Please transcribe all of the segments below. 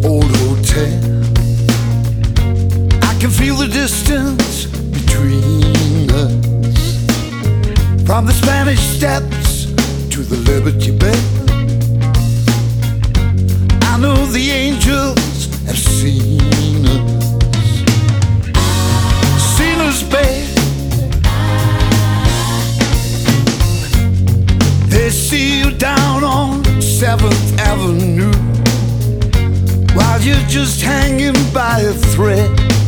old hotel. I can feel the distance between us, from the Spanish Steps to the Liberty Bell. I know the angels have seen us, babe. They see you down on 7th Avenue while you're just hanging by a thread.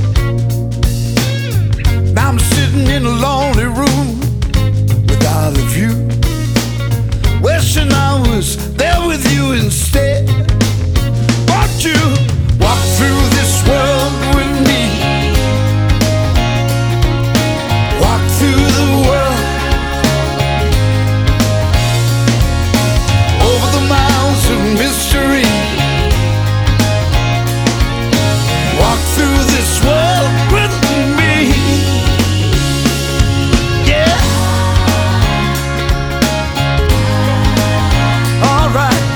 Now I'm sitting in a lonely room without a view, wishing I was there with you instead. Won't you walk through this world with me? Walk through the world, over the miles of mystery. Walk through this world with me. Yeah. All right.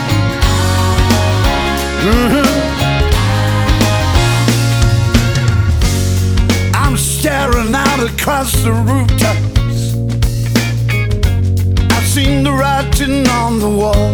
I'm staring out across the rooftops. I've seen the writing on the wall,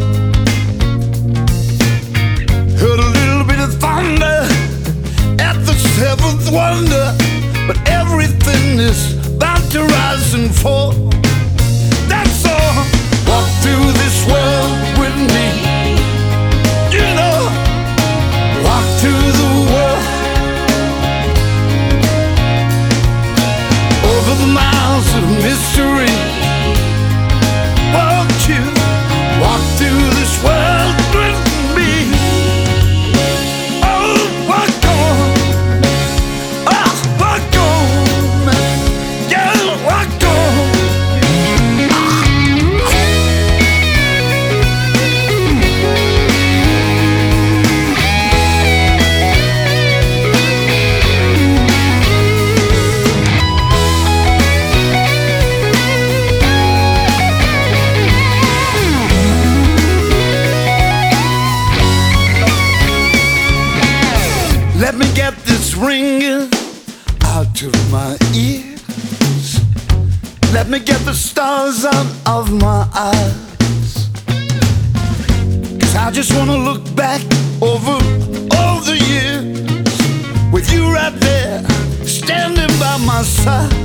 heard a little bit of thunder at the 7th wonder, but everything is about to rise and fall. That's all. Walk through this world with me. You know, walk through the world, over the miles of mystery. Won't you walk through this world with me? Oh, walk on. Oh, walk on. Yeah, walk on. Let me get this ringing out of my ears. Let me get the stars out of my eyes, 'cause I just wanna look back over all the years with you right there standing by my side.